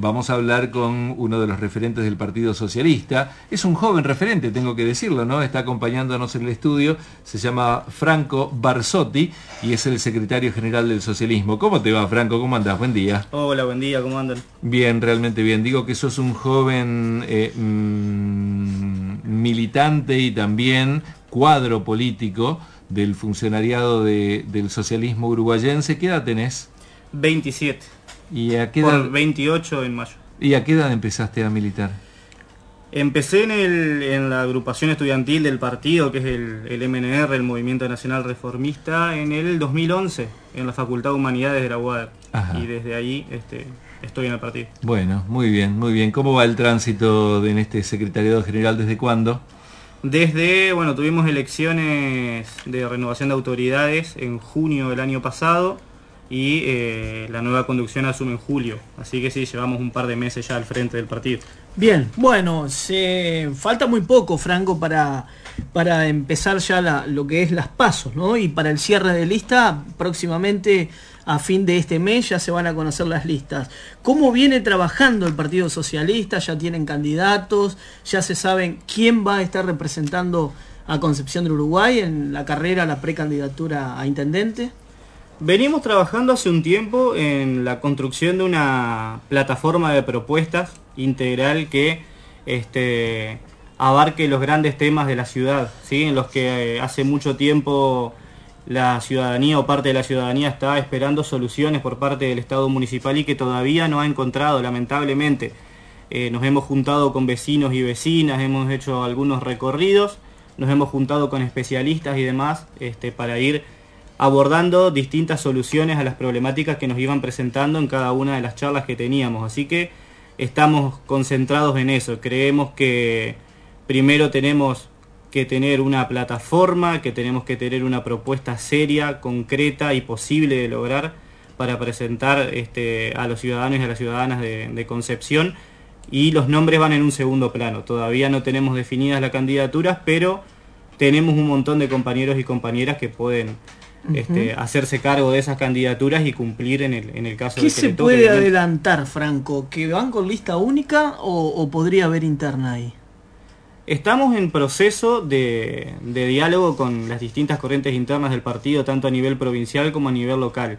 vamos a hablar con uno de los referentes del Partido Socialista. Es un joven referente, tengo que decirlo, ¿no? Está acompañándonos en el estudio, se llama Franco Barsotti y es el secretario general del socialismo. ¿Cómo te va, Franco? ¿Cómo andás? Buen día. Hola, buen día, ¿cómo andan? Bien, realmente bien. Digo que sos un joven militante y también cuadro político del funcionariado del socialismo uruguayense. ¿Qué edad tenés? 27. ¿Y a qué edad? Por 28 en mayo. ¿Y a qué edad empezaste a militar? Empecé en la agrupación estudiantil del partido, que es el MNR, el Movimiento Nacional Reformista, en el 2011, en la Facultad de Humanidades de la UADER. Ajá. Y desde ahí estoy en el partido. Bueno, muy bien, muy bien. ¿Cómo va el tránsito en este secretariado general? ¿Desde cuándo? Tuvimos elecciones de renovación de autoridades en junio del año pasado y la nueva conducción asume en julio. Así que sí, llevamos un par de meses ya al frente del partido. Bien, bueno, falta muy poco, Franco, para empezar ya lo que es las pasos, ¿no? Y para el cierre de lista, próximamente a fin de este mes ya se van a conocer las listas. ¿Cómo viene trabajando el Partido Socialista? ¿Ya tienen candidatos? ¿Ya se saben quién va a estar representando a Concepción del Uruguay en la carrera, la precandidatura a intendente? Venimos trabajando hace un tiempo en la construcción de una plataforma de propuestas integral que abarque los grandes temas de la ciudad, ¿sí? En los que hace mucho tiempo la ciudadanía o parte de la ciudadanía está esperando soluciones por parte del Estado municipal y que todavía no ha encontrado, lamentablemente. Nos hemos juntado con vecinos y vecinas, hemos hecho algunos recorridos, nos hemos juntado con especialistas y demás para ir abordando distintas soluciones a las problemáticas que nos iban presentando en cada una de las charlas que teníamos. Así que estamos concentrados en eso. Creemos que primero tenemos que tener una plataforma, que tenemos que tener una propuesta seria, concreta y posible de lograr para presentar a los ciudadanos y a las ciudadanas de Concepción, y los nombres van en un segundo plano. Todavía no tenemos definidas las candidaturas, pero tenemos un montón de compañeros y compañeras que pueden hacerse cargo de esas candidaturas y cumplir en el caso de que ¿Qué se puede adelantar, Franco? ¿Que van con lista única o podría haber interna ahí? Estamos en proceso de diálogo con las distintas corrientes internas del partido, tanto a nivel provincial como a nivel local.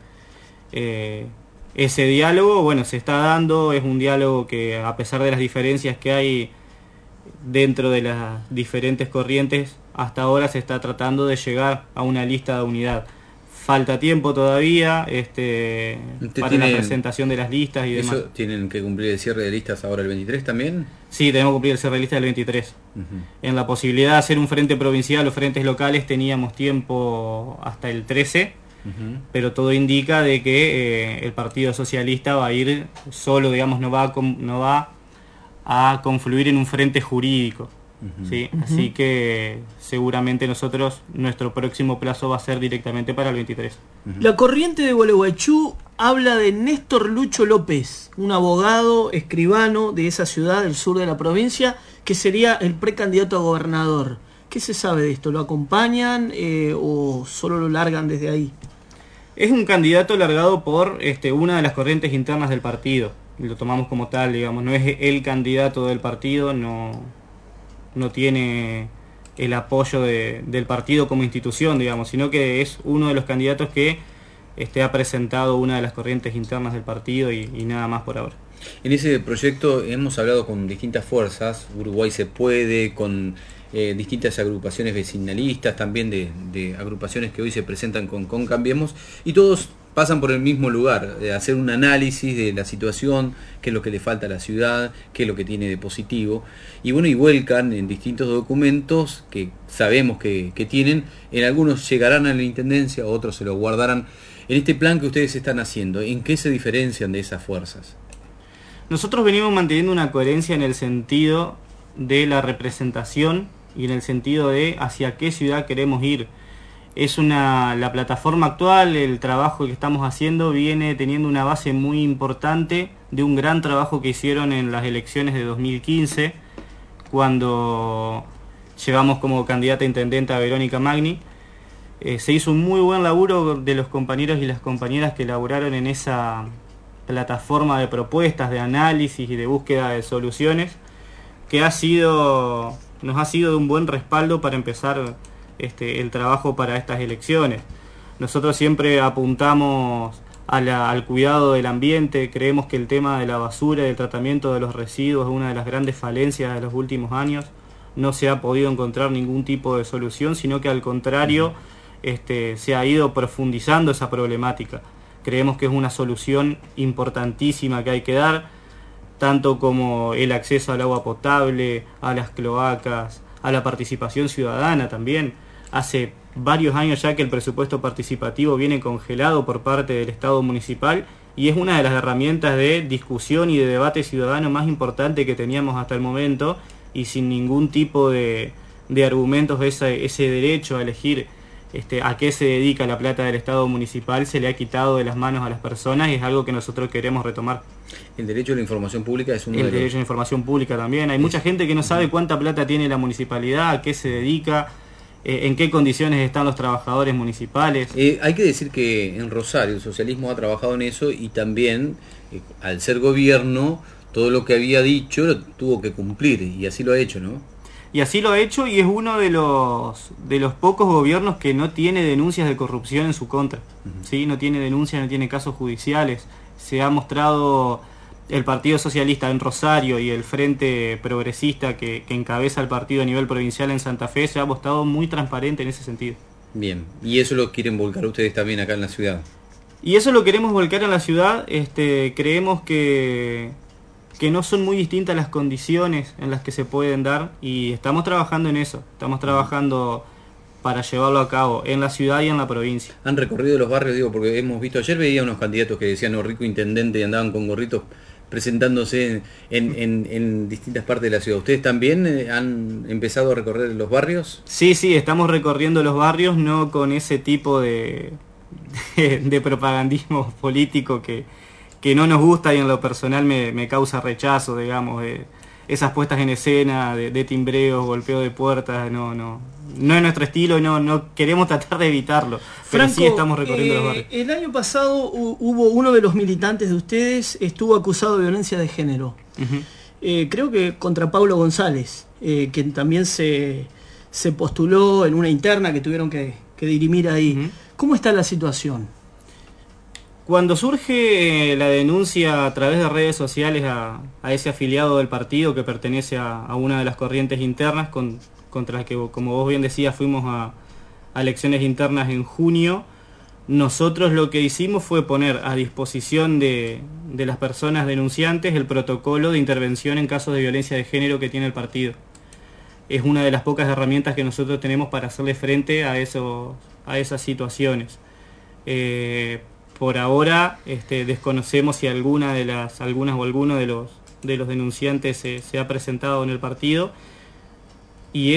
Ese diálogo, se está dando, es un diálogo que, a pesar de las diferencias que hay dentro de las diferentes corrientes, hasta ahora se está tratando de llegar a una lista de unidad. Falta tiempo todavía para la presentación de las listas y demás. ¿Tienen que cumplir el cierre de listas ahora el 23 también? Sí, tenemos que cumplir el cierre de listas del 23. En la posibilidad de hacer un frente provincial o frentes locales teníamos tiempo hasta el 13, pero todo indica de que el Partido Socialista va a ir solo, no va a confluir en un frente jurídico. ¿Sí? Así que seguramente nuestro próximo plazo va a ser directamente para el 23. La corriente de Gualeguaychú habla de Néstor Lucho López, un abogado escribano de esa ciudad del sur de la provincia, que sería el precandidato a gobernador. ¿Qué se sabe de esto? ¿Lo acompañan o solo lo largan desde ahí? Es un candidato largado por una de las corrientes internas del partido. Lo tomamos como tal, no es el candidato del partido, no tiene el apoyo del partido como institución, sino que es uno de los candidatos que ha presentado una de las corrientes internas del partido y nada más por ahora. En ese proyecto hemos hablado con distintas fuerzas, Uruguay se puede, con distintas agrupaciones vecinalistas, también de agrupaciones que hoy se presentan con Cambiemos, y todos pasan por el mismo lugar, de hacer un análisis de la situación, qué es lo que le falta a la ciudad, qué es lo que tiene de positivo, y vuelcan en distintos documentos que sabemos que tienen, en algunos llegarán a la intendencia, otros se lo guardarán. En este plan que ustedes están haciendo, ¿en qué se diferencian de esas fuerzas? Nosotros venimos manteniendo una coherencia en el sentido de la representación y en el sentido de hacia qué ciudad queremos ir. La plataforma actual, el trabajo que estamos haciendo viene teniendo una base muy importante de un gran trabajo que hicieron en las elecciones de 2015, cuando llevamos como candidata a intendente a Verónica Magni. Se hizo un muy buen laburo de los compañeros y las compañeras que laburaron en esa plataforma de propuestas, de análisis y de búsqueda de soluciones que nos ha sido de un buen respaldo para empezar el trabajo para estas elecciones. Nosotros siempre apuntamos al cuidado del ambiente, creemos que el tema de la basura y el tratamiento de los residuos es una de las grandes falencias de los últimos años. No se ha podido encontrar ningún tipo de solución, sino que al contrario se ha ido profundizando esa problemática. Creemos que es una solución importantísima que hay que dar, tanto como el acceso al agua potable, a las cloacas, a la participación ciudadana también. Hace varios años ya que el presupuesto participativo viene congelado por parte del Estado municipal y es una de las herramientas de discusión y de debate ciudadano más importante que teníamos hasta el momento, y sin ningún tipo de argumentos ese derecho a elegir a qué se dedica la plata del Estado municipal se le ha quitado de las manos a las personas, y es algo que nosotros queremos retomar. El derecho a la información pública es uno El derecho a la información pública también. Hay mucha gente que no sabe cuánta plata tiene la municipalidad, a qué se dedica, en qué condiciones están los trabajadores municipales. Hay que decir que en Rosario el socialismo ha trabajado en eso, y también al ser gobierno todo lo que había dicho lo tuvo que cumplir, y así lo ha hecho, ¿no? Y así lo ha hecho, y es uno de los pocos gobiernos que no tiene denuncias de corrupción en su contra. ¿Sí? No tiene denuncias, no tiene casos judiciales. Se ha mostrado el Partido Socialista en Rosario y el Frente Progresista que encabeza el partido a nivel provincial en Santa Fe, se ha mostrado muy transparente en ese sentido. Bien, y eso lo quieren volcar ustedes también acá en la ciudad. Y eso lo queremos volcar en la ciudad. Creemos que no son muy distintas las condiciones en las que se pueden dar, y estamos trabajando en eso. Estamos trabajando para llevarlo a cabo en la ciudad y en la provincia. ¿Han recorrido los barrios? Digo, porque hemos visto, ayer veía unos candidatos que decían rico intendente y andaban con gorritos presentándose en distintas partes de la ciudad. ¿Ustedes también han empezado a recorrer los barrios? Sí, estamos recorriendo los barrios, no con ese tipo de propagandismo político que no nos gusta, y en lo personal me causa rechazo, digamos, esas puestas en escena de timbreos, golpeo de puertas, no es nuestro estilo, no queremos tratar de evitarlo. Pero Franco, sí estamos recorriendo los barrios. El año pasado hubo uno de los militantes de ustedes, estuvo acusado de violencia de género. Creo que contra Paulo González, quien también se postuló en una interna que tuvieron que dirimir ahí. ¿Cómo está la situación? Cuando surge la denuncia a través de redes sociales a ese afiliado del partido que pertenece a una de las corrientes internas contra las que, como vos bien decías, fuimos a elecciones internas en junio, nosotros lo que hicimos fue poner a disposición de las personas denunciantes el protocolo de intervención en casos de violencia de género que tiene el partido. Es una de las pocas herramientas que nosotros tenemos para hacerle frente a esas situaciones. Por ahora desconocemos si algunas o alguno de los denunciantes se ha presentado en el partido, y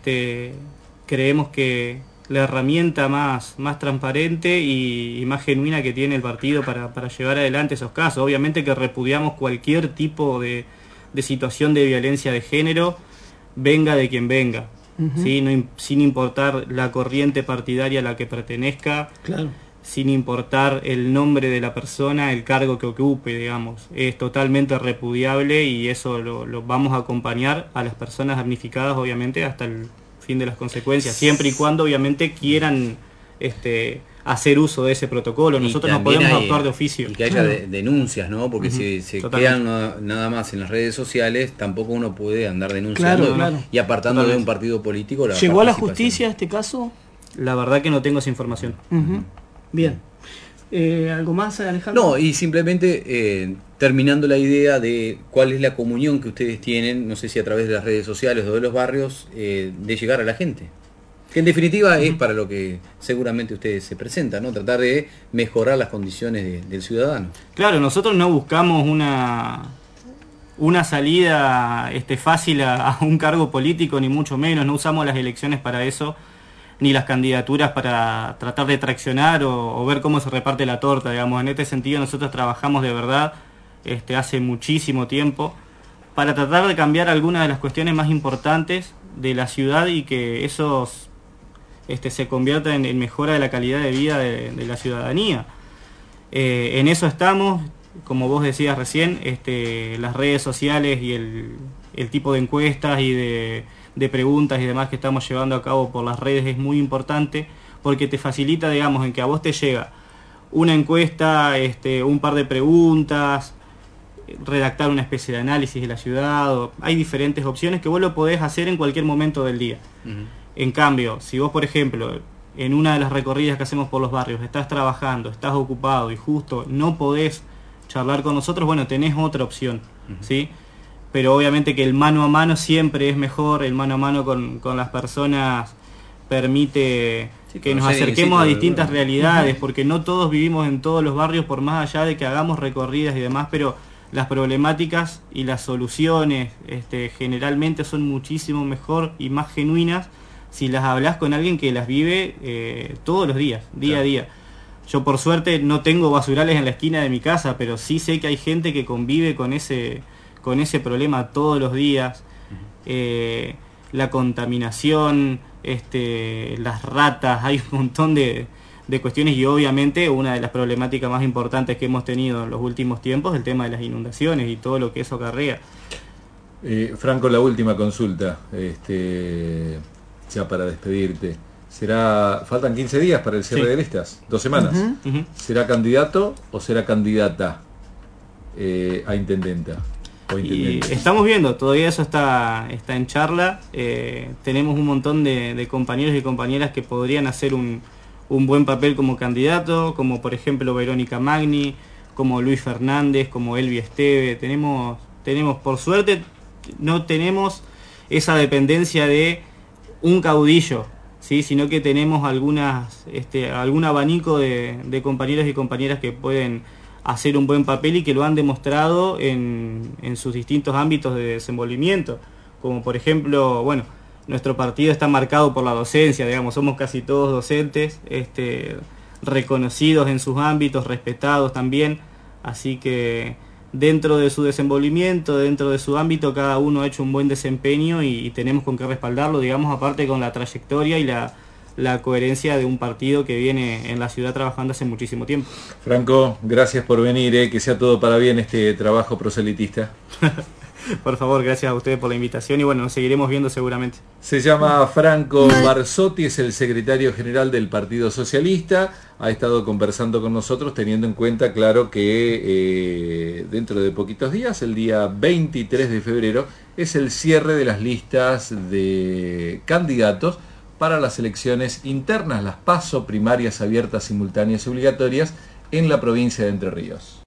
creemos que la herramienta más transparente y más genuina que tiene el partido para llevar adelante esos casos. Obviamente que repudiamos cualquier tipo de situación de violencia de género, venga de quien venga, ¿sí? Sin importar la corriente partidaria a la que pertenezca. Claro. Sin importar el nombre de la persona, el cargo que ocupe, digamos. Es totalmente repudiable, y eso lo vamos a acompañar a las personas damnificadas, obviamente, hasta el fin de las consecuencias, siempre y cuando, obviamente, quieran hacer uso de ese protocolo. Nosotros no podemos actuar de oficio. Y que haya denuncias, ¿no? Porque si se quedan nada más en las redes sociales, tampoco uno puede andar denunciando, claro. Y apartando de un partido político. ¿Llegó a la justicia este caso? La verdad que no tengo esa información. Bien. ¿Algo más, Alejandro? No, y simplemente terminando la idea de cuál es la comunión que ustedes tienen, no sé si a través de las redes sociales o de los barrios, de llegar a la gente. Que en definitiva es para lo que seguramente ustedes se presentan, ¿no? Tratar de mejorar las condiciones del ciudadano. Claro, nosotros no buscamos una salida fácil a un cargo político, ni mucho menos. No usamos las elecciones para eso, ni las candidaturas para tratar de traccionar o ver cómo se reparte la torta, digamos. En este sentido nosotros trabajamos de verdad hace muchísimo tiempo para tratar de cambiar algunas de las cuestiones más importantes de la ciudad, y que esos se convierta en mejora de la calidad de vida de la ciudadanía. En eso estamos. como vos decías recién, las redes sociales y el tipo de encuestas y de preguntas y demás que estamos llevando a cabo por las redes es muy importante, porque te facilita, digamos, en que a vos te llega una encuesta, un par de preguntas, redactar una especie de análisis de la ciudad, hay diferentes opciones que vos lo podés hacer en cualquier momento del día. En cambio, si vos, por ejemplo, en una de las recorridas que hacemos por los barrios estás trabajando, estás ocupado y justo no podés charlar con nosotros, bueno, tenés otra opción, ¿sí? Pero obviamente que el mano a mano siempre es mejor, el mano a mano con las personas permite que nos acerquemos a distintas realidades, porque no todos vivimos en todos los barrios, por más allá de que hagamos recorridas y demás, pero las problemáticas y las soluciones generalmente son muchísimo mejor y más genuinas si las hablas con alguien que las vive todos los días, día a día. Yo por suerte no tengo basurales en la esquina de mi casa, pero sí sé que hay gente que convive con ese problema todos los días. La contaminación, las ratas, hay un montón de cuestiones, y obviamente una de las problemáticas más importantes que hemos tenido en los últimos tiempos es el tema de las inundaciones y todo lo que eso acarrea. Franco, la última consulta, ya para despedirte. Faltan 15 días para el cierre de listas, 2 semanas. ¿Será candidato o será candidata a intendenta? Y estamos viendo, todavía eso está en charla. Tenemos un montón de compañeros y compañeras que podrían hacer un buen papel como candidato, como por ejemplo Verónica Magni, como Luis Fernández, como Elvi Esteve. Tenemos, por suerte, no tenemos esa dependencia de un caudillo, ¿sí? Sino que tenemos algún abanico de compañeros y compañeras que pueden hacer un buen papel y que lo han demostrado en sus distintos ámbitos de desenvolvimiento, como por ejemplo, bueno, nuestro partido está marcado por la docencia, digamos, somos casi todos docentes, reconocidos en sus ámbitos, respetados también, así que dentro de su desenvolvimiento, dentro de su ámbito, cada uno ha hecho un buen desempeño y tenemos con qué respaldarlo, digamos, aparte con la trayectoria y la coherencia de un partido que viene en la ciudad trabajando hace muchísimo tiempo. Franco, gracias por venir, que sea todo para bien este trabajo proselitista. Por favor, gracias a ustedes por la invitación y bueno, nos seguiremos viendo seguramente. Se llama Franco Barsotti, es el secretario general del Partido Socialista, ha estado conversando con nosotros teniendo en cuenta, claro, que dentro de poquitos días, el día 23 de febrero, es el cierre de las listas de candidatos para las elecciones internas, las PASO, primarias abiertas, simultáneas y obligatorias en la provincia de Entre Ríos.